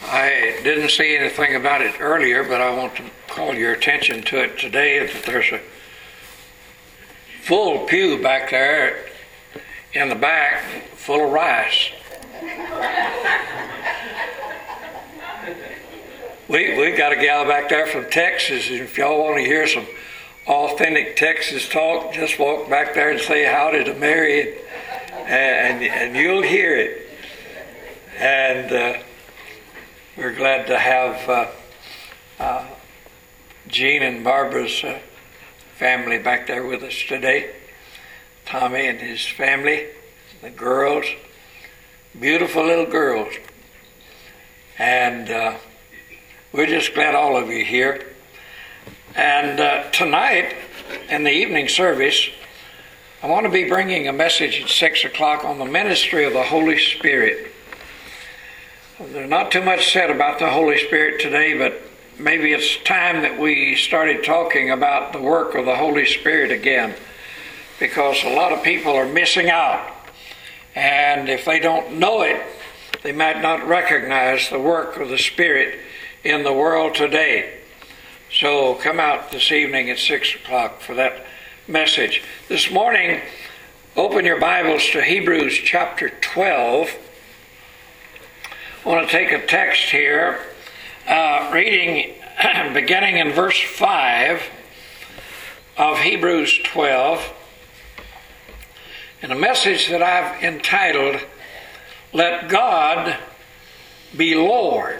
I didn't see anything about it earlier, but I want to call your attention to it today, that there's a full pew back there in the back full of rice. We got a gal back there from Texas, and if y'all want to hear some authentic Texas talk, just walk back there and say howdy to Mary, and you'll hear it. And we're glad to have Gene and Barbara's family back there with us today. Tommy and his family, the girls, beautiful little girls. And we're just glad all of you are here. And tonight, in the evening service, I want to be bringing a message at 6 o'clock on the ministry of the Holy Spirit. There's not too much said about the Holy Spirit today, but maybe it's time that we started talking about the work of the Holy Spirit again, because a lot of people are missing out. And if they don't know it, they might not recognize the work of the Spirit in the world today. So come out this evening at 6 o'clock for that message. This morning, open your Bibles to Hebrews chapter 12. I want to take a text here, reading beginning in verse 5 of Hebrews 12, and a message that I've entitled, Let God Be Lord.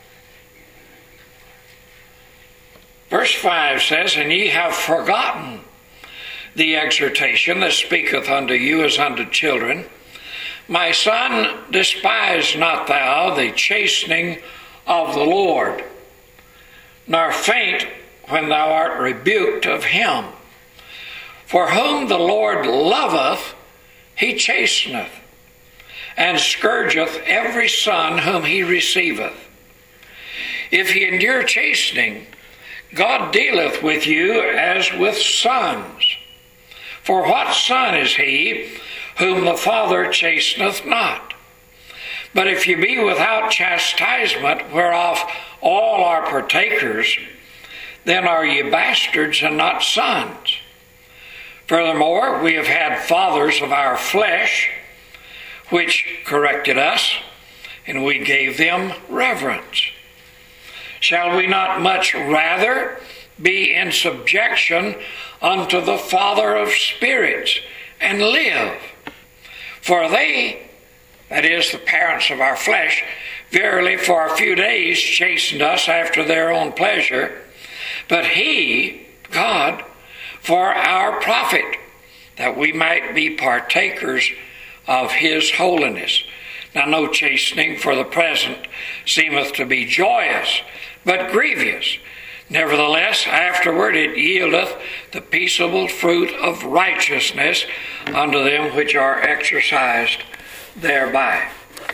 Verse 5 says, And ye have forgotten the exhortation that speaketh unto you as unto children. My son, despise not thou the chastening of the Lord, nor faint when thou art rebuked of him. For whom the Lord loveth, he chasteneth, and scourgeth every son whom he receiveth. If ye endure chastening, God dealeth with you as with sons. For what son is he whom the Father chasteneth not? But if ye be without chastisement, whereof all are partakers, then are ye bastards and not sons. Furthermore, we have had fathers of our flesh, which corrected us, and we gave them reverence. Shall we not much rather be in subjection unto the Father of spirits, and live? For they, that is, the parents of our flesh, verily for a few days chastened us after their own pleasure, but he, God, for our profit, that we might be partakers of his holiness. Now no chastening for the present seemeth to be joyous, but grievous. Nevertheless, afterward it yieldeth the peaceable fruit of righteousness unto them which are exercised thereby.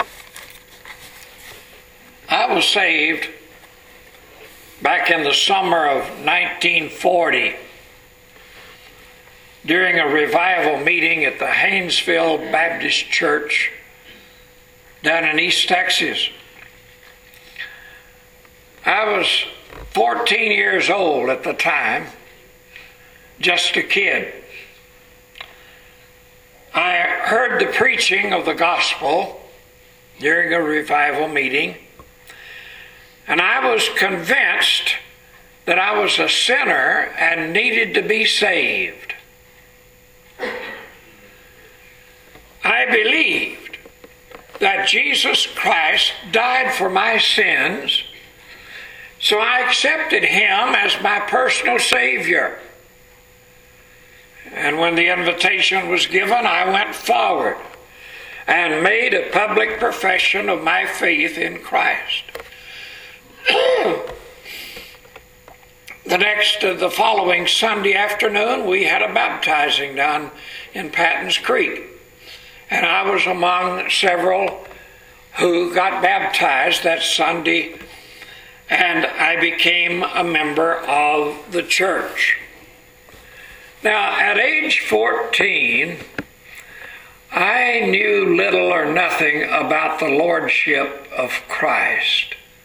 I was saved back in the summer of 1940 during a revival meeting at the Haynesville Baptist Church down in East Texas. I was 14 years old at the time, just a kid. I heard the preaching of the gospel during a revival meeting, and I was convinced that I was a sinner and needed to be saved. I believed that Jesus Christ died for my sins, so I accepted him as my personal Savior. And when the invitation was given, I went forward and made a public profession of my faith in Christ. The following Sunday afternoon, we had a baptizing down in Patton's Creek. And I was among several who got baptized that Sunday, and I became a member of the church. Now, at age 14, I knew little or nothing about the lordship of Christ.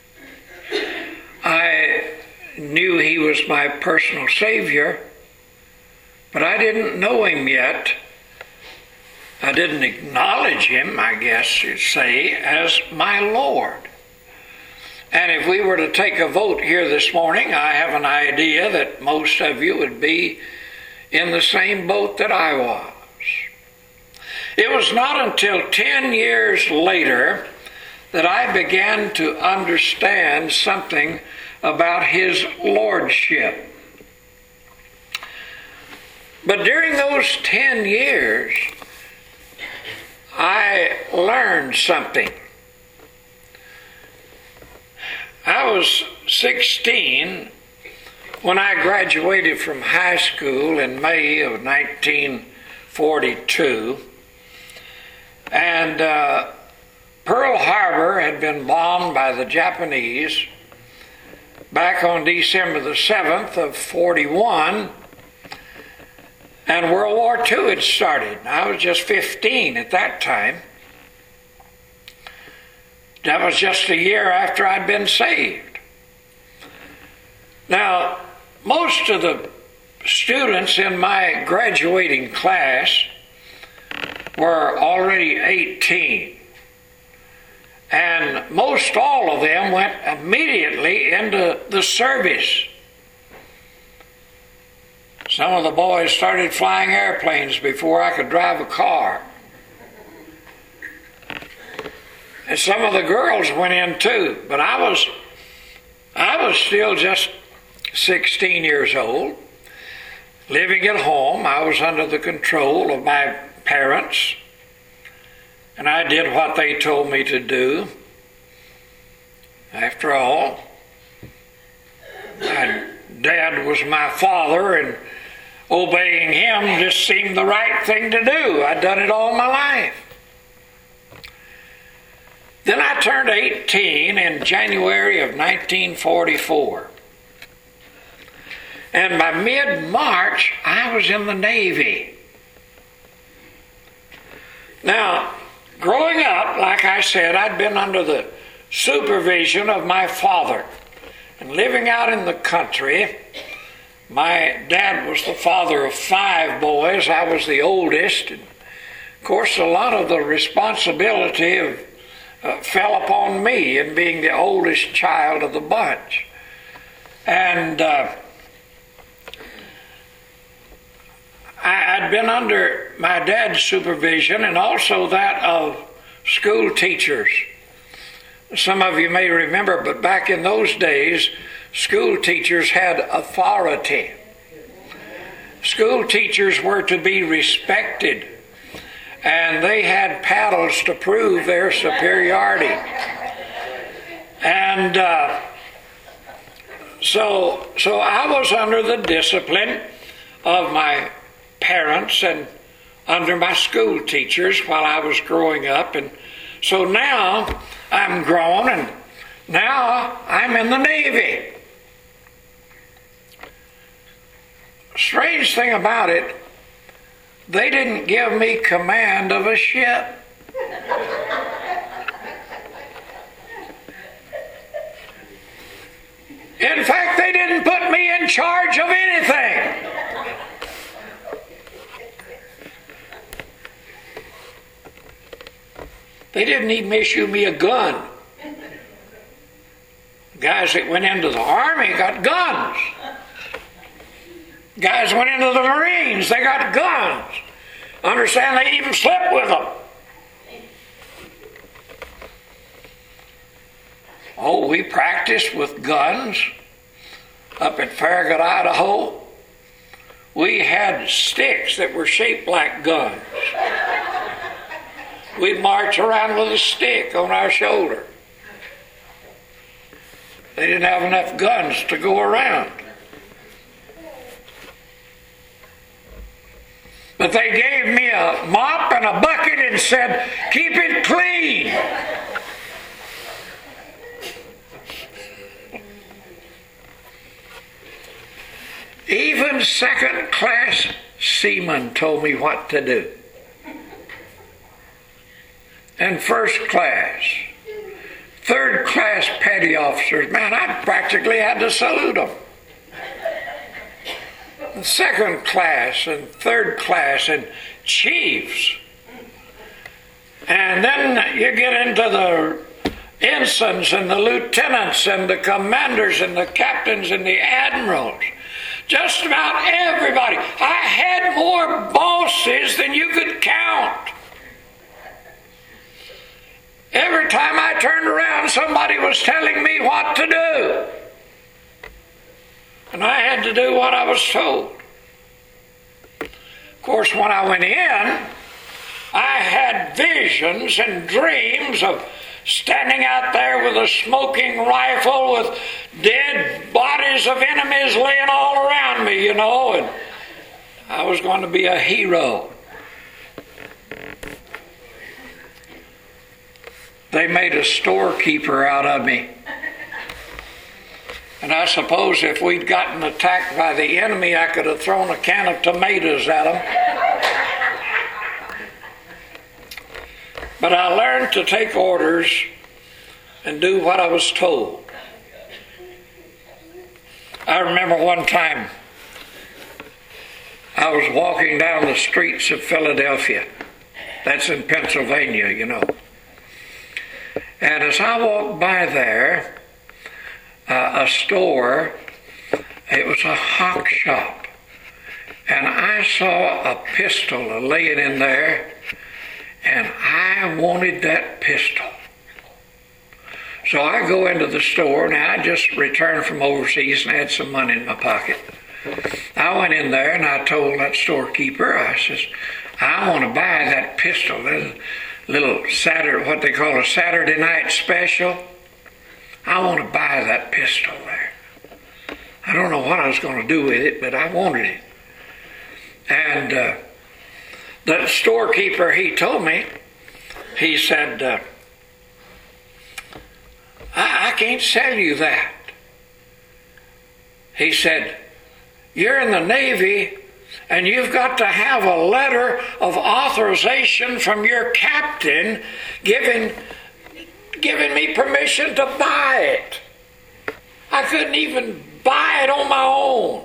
I knew He was my personal Savior, but I didn't know Him yet. I didn't acknowledge Him, I guess you'd say, as my Lord. And if we were to take a vote here this morning, I have an idea that most of you would be in the same boat that I was. It was not until 10 years later that I began to understand something about His Lordship. But during those 10 years, I learned something. I was 16 when I graduated from high school in May of 1942, and Pearl Harbor had been bombed by the Japanese back on December the 7th of 41, and World War II had started. I was just 15 at that time. That was just a year after I'd been saved. Now, most of the students in my graduating class were already 18. And most all of them went immediately into the service. Some of the boys started flying airplanes before I could drive a car. And some of the girls went in too, but I was still just 16 years old, living at home. I was under the control of my parents, and I did what they told me to do. After all, my dad was my father, and obeying him just seemed the right thing to do. I'd done it all my life. Then I turned 18 in January of 1944. And by mid-March, I was in the Navy. Now, growing up, like I said, I'd been under the supervision of my father. And living out in the country, my dad was the father of 5 boys. I was the oldest. And of course, a lot of the responsibility fell upon me in being the oldest child of the bunch. And I'd been under my dad's supervision and also that of school teachers. Some of you may remember, but back in those days, school teachers had authority. School teachers were to be respected, and they had paddles to prove their superiority. And so I was under the discipline of my parents and under my school teachers while I was growing up. And so now I'm grown, and now I'm in the Navy. Strange thing about it, they didn't give me command of a ship. In fact, they didn't put me in charge of anything. They didn't even issue me a gun. Guys that went into the Army got guns. Guys went into the Marines, they got guns. Understand, they even slept with them. Oh, we practiced with guns up at Farragut, Idaho. We had sticks that were shaped like guns. We'd march around with a stick on our shoulder. They didn't have enough guns to go around. But they gave me a mop and a bucket and said, "Keep it clean." Even second-class seamen told me what to do. And first class, third-class petty officers, man, I practically had to salute them. Second class and third class and chiefs. And then you get into the ensigns and the lieutenants and the commanders and the captains and the admirals. Just about everybody. I had more bosses than you could count. Every time I turned around, somebody was telling me what to do. And I had to do what I was told. Of course, when I went in, I had visions and dreams of standing out there with a smoking rifle with dead bodies of enemies laying all around me, and I was going to be a hero. They made a storekeeper out of me. And I suppose if we'd gotten attacked by the enemy, I could have thrown a can of tomatoes at them. But I learned to take orders and do what I was told. I remember one time I was walking down the streets of Philadelphia. That's in Pennsylvania, And as I walked by there, a store, it was a hock shop, and I saw a pistol laying in there, and I wanted that pistol. So I go into the store. Now I just returned from overseas and had some money in my pocket. I went in there and I told that storekeeper, I says, I want to buy that pistol. There's a little what they call a Saturday night special. I want to buy that pistol there. I don't know what I was going to do with it, but I wanted it. And the storekeeper, he told me, he said, I can't sell you that. He said, you're in the Navy and you've got to have a letter of authorization from your captain giving me permission to buy it. I couldn't even buy it on my own.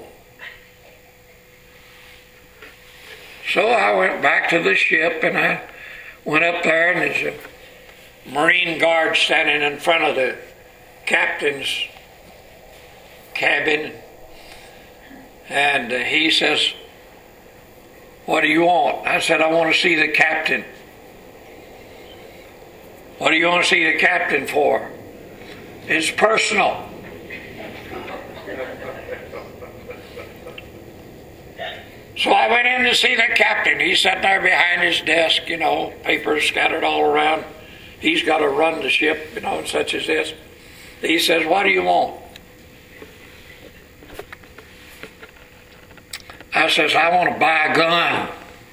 So I went back to the ship and I went up there, and there's a Marine guard standing in front of the captain's cabin. And he says, what do you want? I said, I want to see the captain. What do you want to see the captain for? It's personal. So I went in to see the captain. He sat there behind his desk, papers scattered all around. He's got to run the ship, and such as this. He says, what do you want? I says, I want to buy a gun.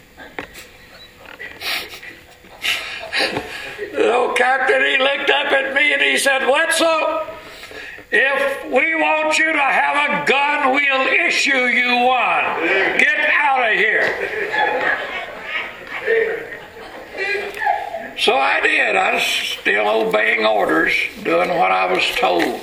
The old captain, he looked up at me and he said, Wetzel, if we want you to have a gun, we'll issue you one. Get out of here. So I did. I was still obeying orders, doing what I was told.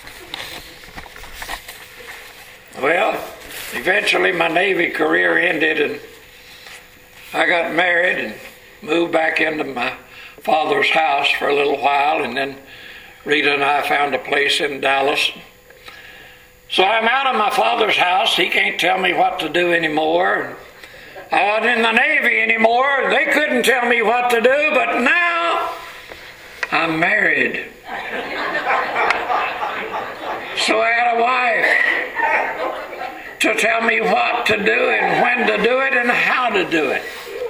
Well, eventually my Navy career ended and I got married and moved back into my father's house for a little while, and then Rita and I found a place in Dallas. So I'm out of my father's house. He can't tell me what to do anymore. I wasn't in the Navy anymore. They couldn't tell me what to do, but now I'm married. So I had a wife to tell me what to do and when to do it and how to do it.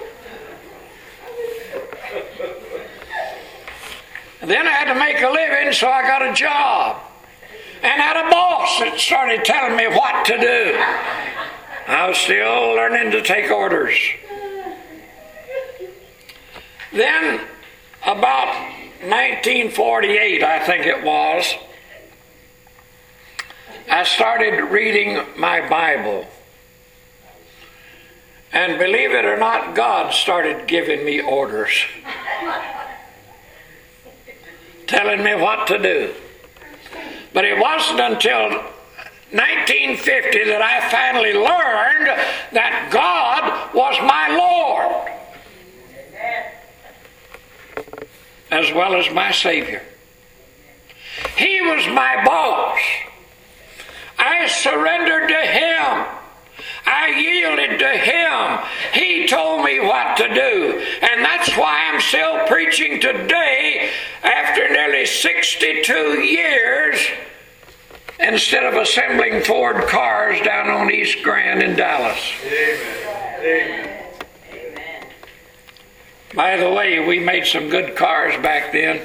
And then I had to make a living, so I got a job. And had a boss that started telling me what to do. I was still learning to take orders. Then, about 1948, I think it was, I started reading my Bible. And believe it or not, God started giving me orders. telling me what to do. But it wasn't until 1950 that I finally learned that God was my Lord, as well as my Savior. He was my boss. I surrendered to Him. I yielded to Him. He told me what to do. And that's why I'm still preaching today after nearly 62 years instead of assembling Ford cars down on East Grand in Dallas. Amen. Amen. By the way, we made some good cars back then.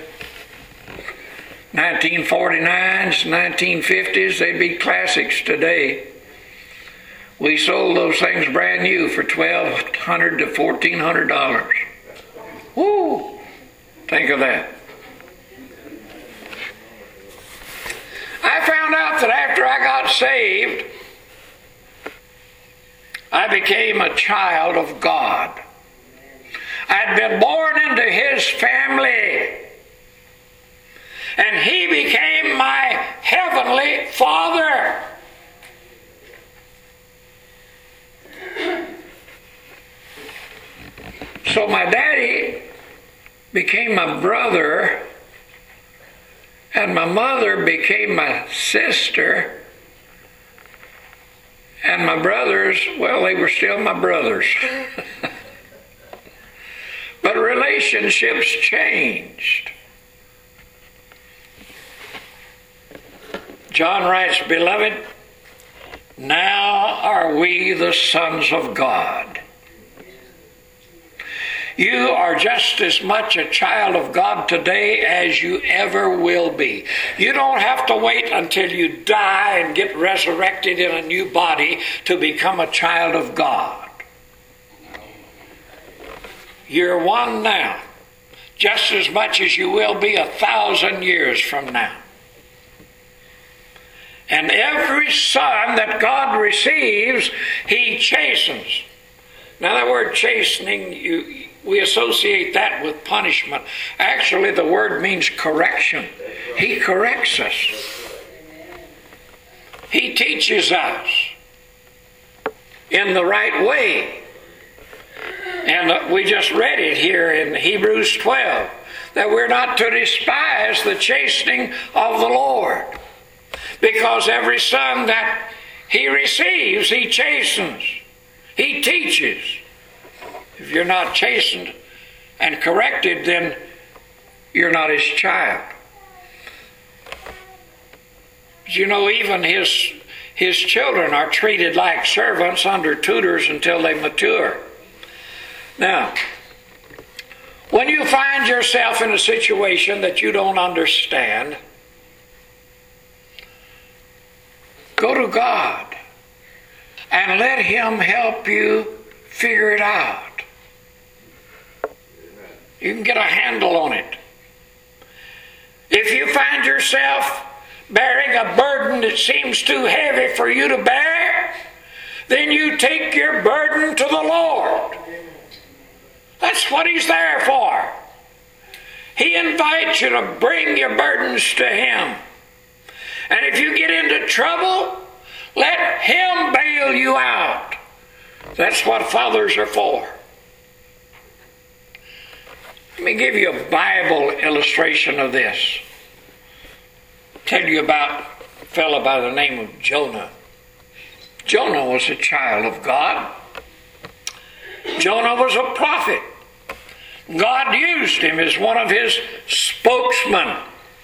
1949s, 1950s, they'd be classics today. We sold those things brand new for $1,200 to $1,400. Woo! Think of that. I found out that after I got saved, I became a child of God. I'd been born into His family. And He became my heavenly Father. So my daddy became my brother, and my mother became my sister, and my brothers, well, they were still my brothers. But relationships changed. John writes, "Beloved, now are we the sons of God." You are just as much a child of God today as you ever will be. You don't have to wait until you die and get resurrected in a new body to become a child of God. You're one now, just as much as you will be 1,000 years from now. And every son that God receives, He chastens. Now that word chastening, we associate that with punishment. Actually, the word means correction. He corrects us. He teaches us in the right way. And we just read it here in Hebrews 12, that we're not to despise the chastening of the Lord. Because every son that He receives, He chastens. He teaches. If you're not chastened and corrected, then you're not His child. But you know, even His children are treated like servants under tutors until they mature. Now, when you find yourself in a situation that you don't understand, go to God and let Him help you figure it out. You can get a handle on it. If you find yourself bearing a burden that seems too heavy for you to bear, then you take your burden to the Lord. That's what He's there for. He invites you to bring your burdens to Him. And if you get into trouble, let Him bail you out. That's what fathers are for. Let me give you a Bible illustration of this. Tell you about a fellow by the name of Jonah. Jonah was a child of God. Jonah was a prophet. God used him as one of His spokesmen.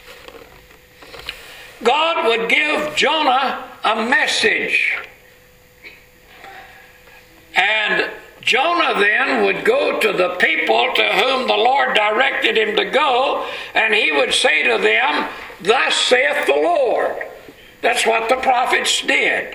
God would give Jonah a message. And Jonah then would go to the people to whom the Lord directed him to go, and he would say to them, "Thus saith the Lord." That's what the prophets did.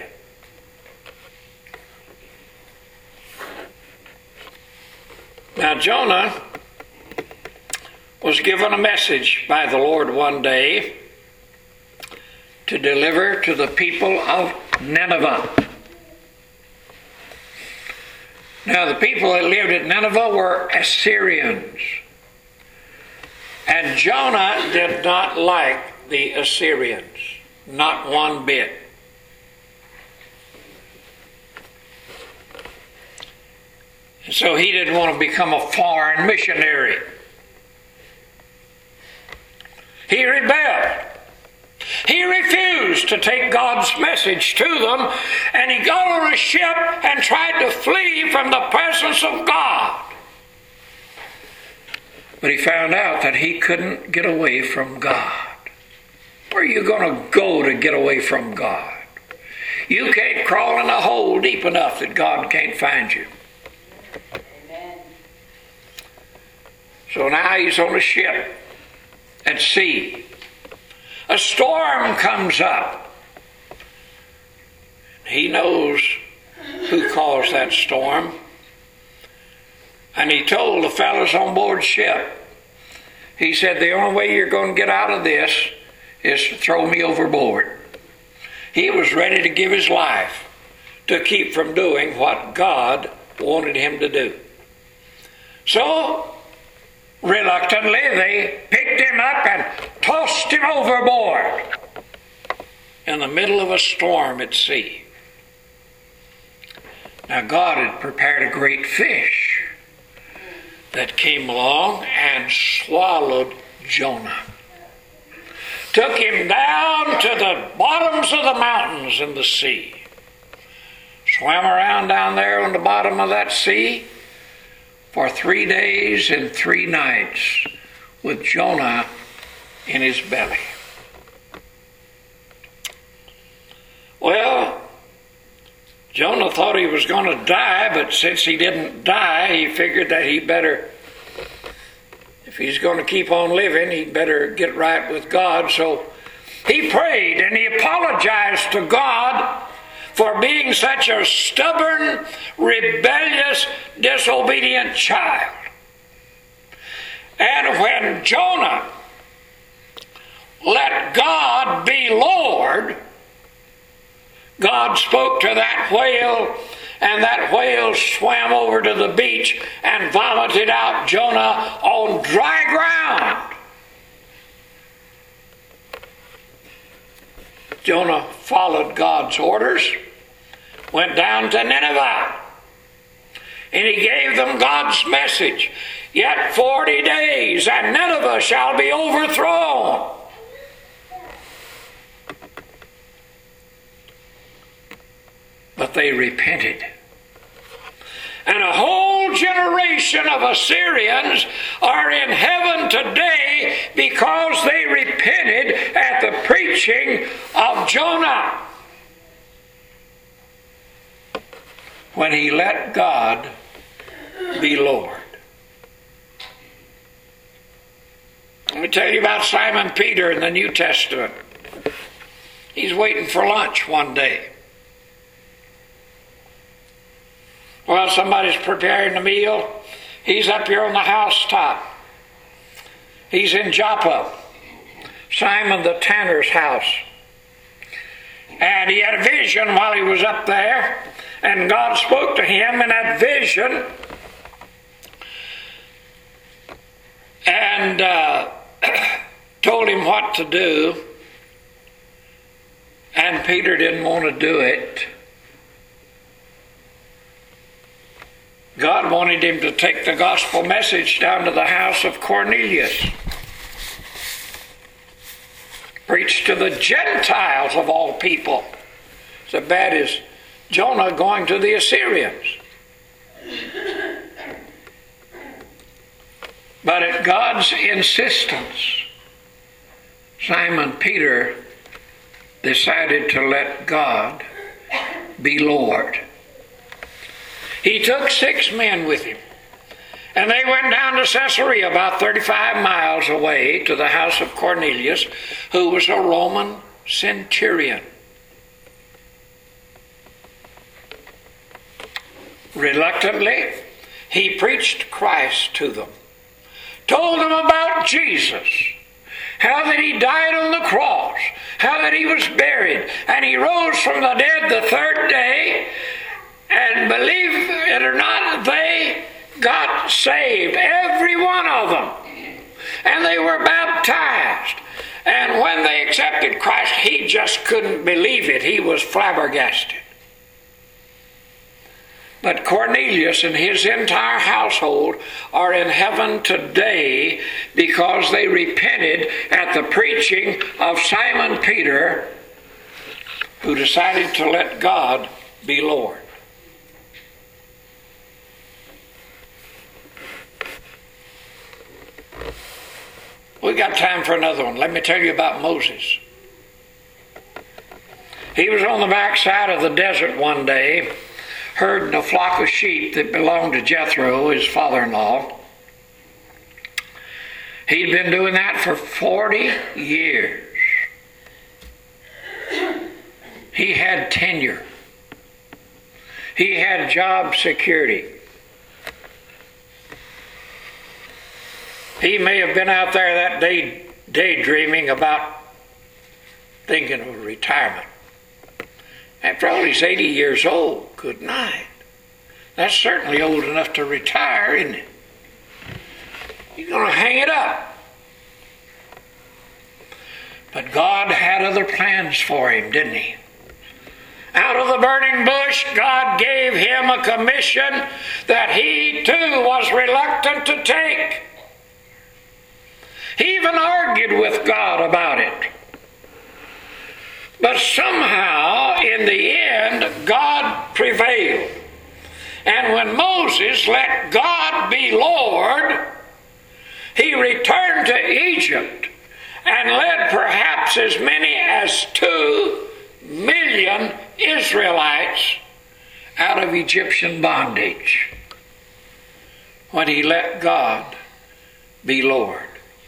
Now Jonah was given a message by the Lord one day to deliver to the people of Nineveh. Now the people that lived at Nineveh were Assyrians. And Jonah did not like the Assyrians, not one bit. And so he didn't want to become a foreign missionary. He rebelled. He refused to take God's message to them, and he got on a ship and tried to flee from the presence of God. But he found out that he couldn't get away from God. Where are you going to go to get away from God? You can't crawl in a hole deep enough that God can't find you. Amen. So now he's on a ship at sea. A storm comes up. He knows who caused that storm. And he told the fellows on board ship, he said, the only way you're going to get out of this is to throw me overboard. He was ready to give his life to keep from doing what God wanted him to do. So, reluctantly, they picked him up and tossed him overboard in the middle of a storm at sea. Now, God had prepared a great fish that came along and swallowed Jonah. Took him down to the bottoms of the mountains in the sea. Swam around down there on the bottom of that sea for 3 days and 3 nights with Jonah in his belly. Well, Jonah thought he was going to die, but since he didn't die, he figured that he better, if he's going to keep on living, he'd better get right with God. So he prayed and he apologized to God for being such a stubborn, rebellious, disobedient child. And when Jonah let God be Lord, God spoke to that whale, and that whale swam over to the beach and vomited out Jonah on dry ground. Jonah followed God's orders, went down to Nineveh, and he gave them God's message. Yet 40 days, and Nineveh shall be overthrown. But they repented. And a whole generation of Assyrians are in heaven today because they repented at the preaching of Jonah, when he let God be Lord. Let me tell you about Simon Peter in the New Testament. He's waiting for lunch one day. Well, somebody's preparing the meal. He's up here on the housetop. He's in Joppa, Simon the tanner's house. And he had a vision while he was up there, and God spoke to him in that vision and told him what to do. And Peter didn't want to do it. God wanted him to take the gospel message down to the house of Cornelius. Preach to the Gentiles of all people. It's as bad as Jonah going to the Assyrians. But at God's insistence, Simon Peter decided to let God be Lord. He took 6 men with him, and they went down to Caesarea, about 35 miles away, to the house of Cornelius, who was a Roman centurion. Reluctantly, he preached Christ to them, told them about Jesus, how that he died on the cross, how that he was buried, and he rose from the dead the 3rd day. And believe it or not, they got saved, every one of them. and they were baptized. And when they accepted Christ, he just couldn't believe it. He was flabbergasted. But Cornelius and his entire household are in heaven today because they repented at the preaching of Simon Peter, who decided to let God be Lord. We got time for another one. Let me tell you about Moses. He was on the backside of the desert one day, herding a flock of sheep that belonged to Jethro, his father-in-law. He'd been doing that for 40 years. He had tenure. He had job security. He may have been out there that day daydreaming about thinking of retirement. After all, he's 80 years old. Good night. That's certainly old enough to retire, isn't it? He's going to hang it up. But God had other plans for him, didn't he? Out of the burning bush, God gave him a commission that he too was reluctant to take. He even argued with God about it. But somehow, in the end, God prevailed. And when Moses let God be Lord, he returned to Egypt and led perhaps as many as 2 million Israelites out of Egyptian bondage when he let God be Lord.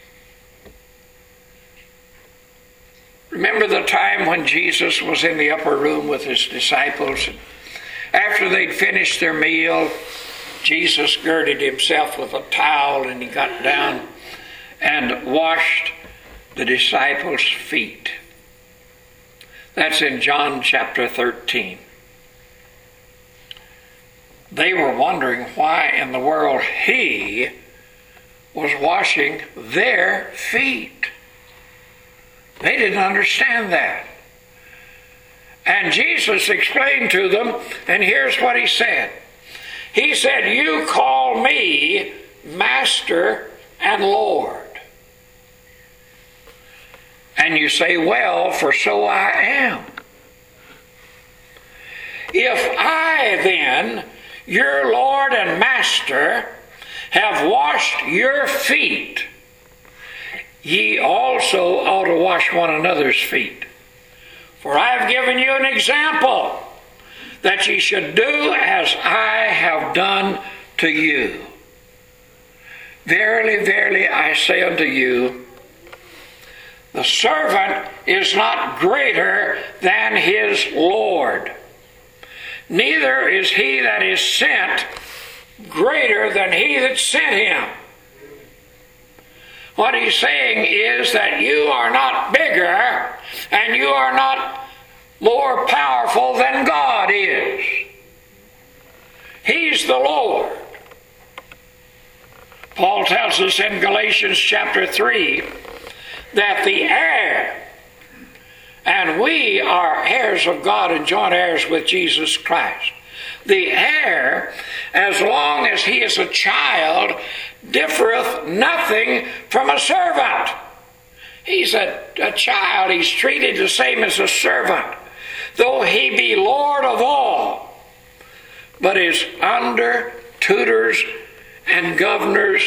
Remember the time when Jesus was in the upper room with his disciples? After they'd finished their meal, Jesus girded himself with a towel and he got down and washed the disciples' feet. That's in John chapter 13. They were wondering why in the world he was washing their feet. They didn't understand that. And Jesus explained to them, and here's what he said. He said, "You call me Master and Lord. And you say, well, for so I am. If I then, your Lord and Master, have washed your feet, ye also ought to wash one another's feet. For I have given you an example, that ye should do as I have done to you. Verily, verily, I say unto you, the servant is not greater than his Lord, neither is he that is sent greater than he that sent him." What he's saying is that you are not bigger and you are not more powerful than God is. He's the Lord. Paul tells us in Galatians chapter 3 that the heir, and we are heirs of God and joint heirs with Jesus Christ. The heir, as long as he is a child, differeth nothing from a servant. He's a child. He's treated the same as a servant, though he be Lord of all, but is under tutors and governors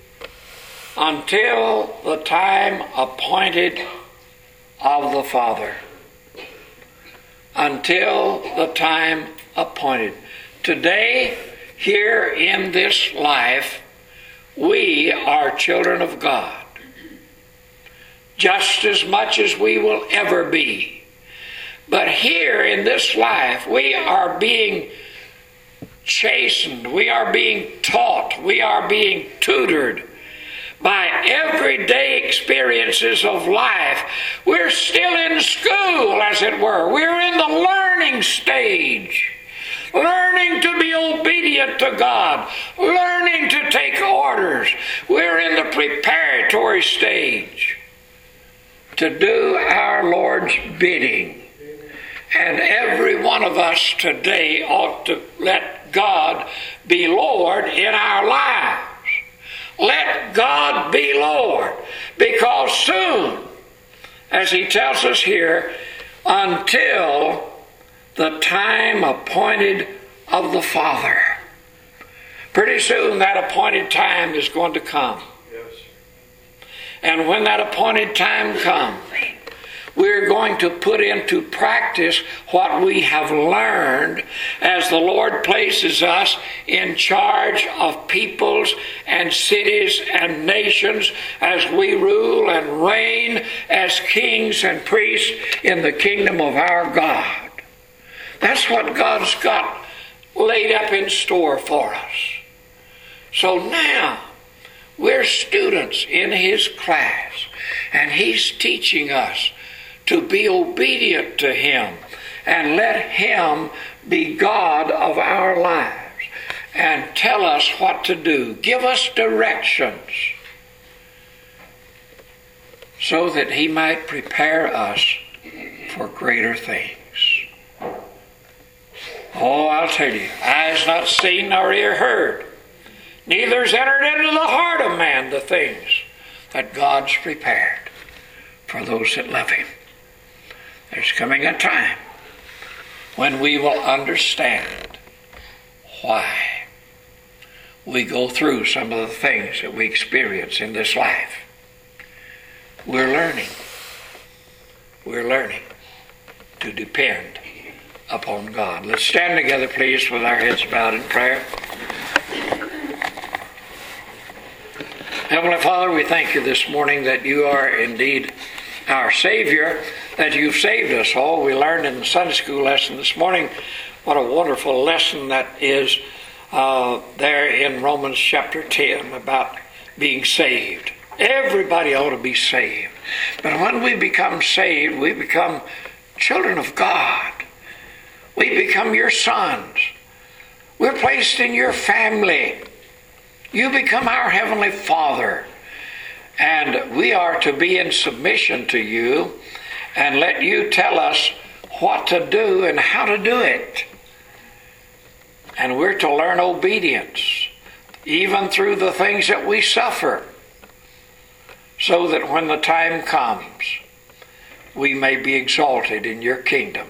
until the time appointed of the Father. Until the time appointed. Today, here in this life, we are children of God, just as much as we will ever be. But here in this life, we are being chastened, we are being taught, we are being tutored by everyday experiences of life. We're still in school, as it were. We're in the learning stage. learning to be obedient to God, learning to take orders. We're in the preparatory stage to do our Lord's bidding. And every one of us today ought to let God be Lord in our lives. Let God be Lord, because soon, as he tells us here, until the time appointed of the Father. Pretty soon that appointed time is going to come. Yes. And when that appointed time comes, we're going to put into practice what we have learned as the Lord places us in charge of peoples and cities and nations as we rule and reign as kings and priests in the kingdom of our God. That's what God's got laid up in store for us. So now we're students in his class, and he's teaching us to be obedient to him and let him be God of our lives and tell us what to do. Give us directions so that he might prepare us for greater things. Oh, I'll tell you, eyes not seen nor ear heard, neither's entered into the heart of man the things that God's prepared for those that love him. There's coming a time when we will understand why we go through some of the things that we experience in this life. We're learning to depend upon God. Let's stand together, please, with our heads bowed in prayer. Heavenly Father, we thank you this morning that you are indeed our Savior, that you've saved us all. We learned in the Sunday school lesson this morning what a wonderful lesson that is there in Romans chapter 10 about being saved. Everybody ought to be saved. But when we become saved, we become children of God. We become your sons. We're placed in your family. You become our Heavenly Father. And we are to be in submission to you and let you tell us what to do and how to do it. And we're to learn obedience, even through the things that we suffer, so that when the time comes, we may be exalted in your kingdom.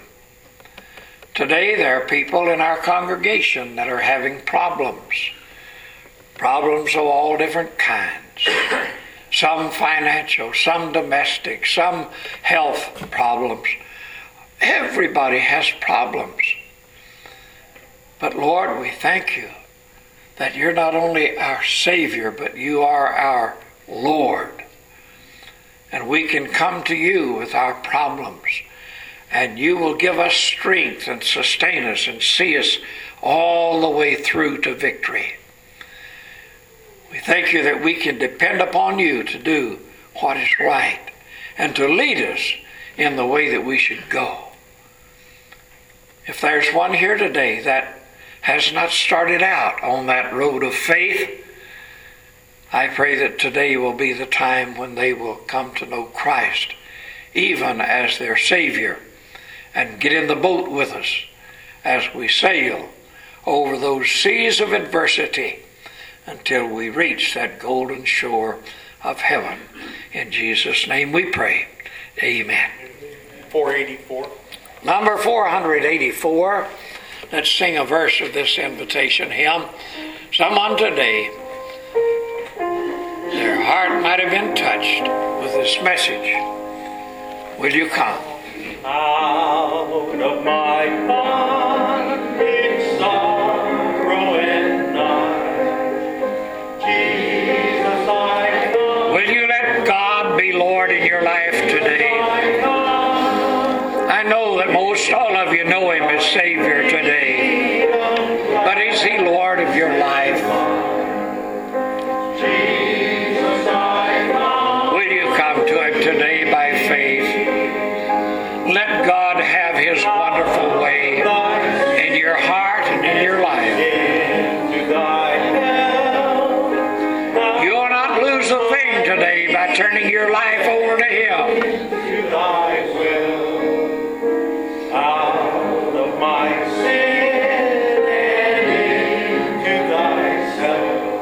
Today there are people in our congregation that are having problems of all different kinds. Some financial, some domestic, some health problems. Everybody has problems. But Lord, we thank you that you're not only our Savior, but you are our Lord. And we can come to you with our problems, and you will give us strength and sustain us and see us all the way through to victory. We thank you that we can depend upon you to do what is right and to lead us in the way that we should go. If there's one here today that has not started out on that road of faith, I pray that today will be the time when they will come to know Christ, even as their Savior, and get in the boat with us as we sail over those seas of adversity until we reach that golden shore of heaven. In Jesus' name we pray. Amen. 484. Number 484. Let's sing a verse of this invitation hymn. Someone today, their heart might have been touched with this message. Will you come? Out of my bondage, sorrow and night, Jesus, I come. Will you let God be Lord in your life today? I know that most all of you know him as Savior today. But is he Lord of your life? Will you come to him today by faith? Let God have his wonderful way in your heart Him. To thy will, out of my sin and into thyself.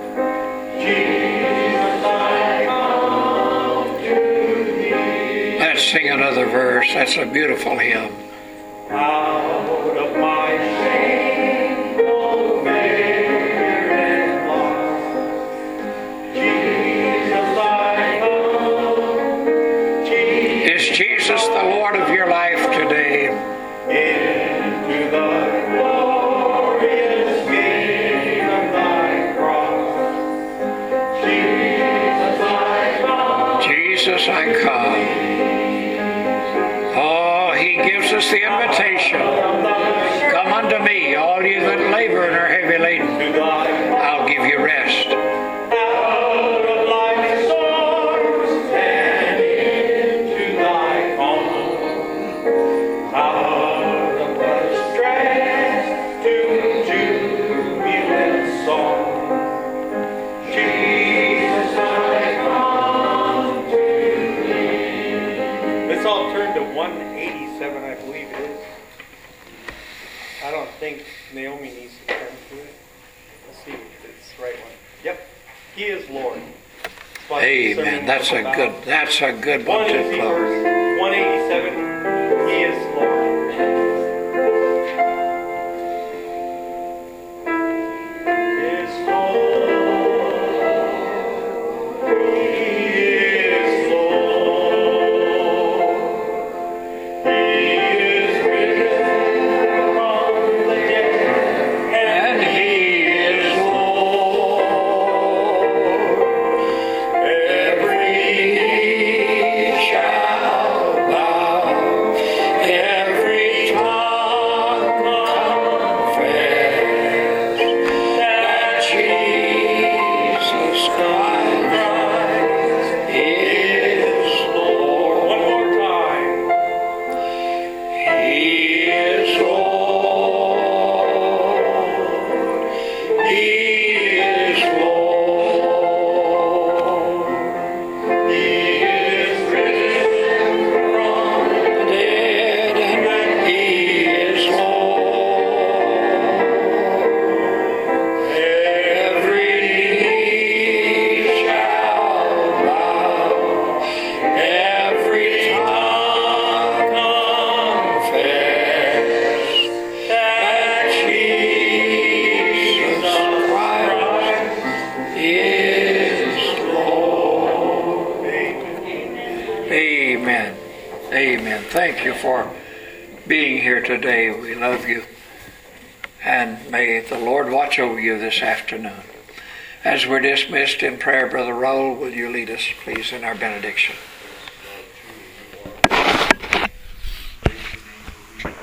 Jesus, I come to thee. Let's sing another verse. That's a beautiful hymn. Out of my shameful fear and loss. Jesus, I come. Jesus, Is Jesus the Lord of your life today? into the glorious gate of thy cross. Jesus, I come. Jesus, I come. Oh, He gives us the invitation. Come unto me, all you that labor and are heavy laden. To thy I'll give you rest. out of life's storms and into thy calm. Out of the stress to jubilant song. Jesus, I come to thee. Let's all turn to 187, I believe it is. I don't think Naomi needs to turn to it. Let's see if it's the right one. Yep. He is Lord. That's what the sermon Amen. That's was a about. good one to close. 187. He is Lord. Is Lord. He is Lord. He is risen from the dead, And He is Lord. every knee Shall bow, every tongue confess that Jesus Christ is Lord. One more time. He is Lord. He is Lord. He is risen from The dead, and He is Lord. Every knee shall bow, every tongue confess that Jesus Christ is Lord. Amen. Amen. Thank you for being here today. We love you. And may the Lord watch over you this afternoon. As we're dismissed in prayer, Brother Raoul, will you lead us, please, in our benediction?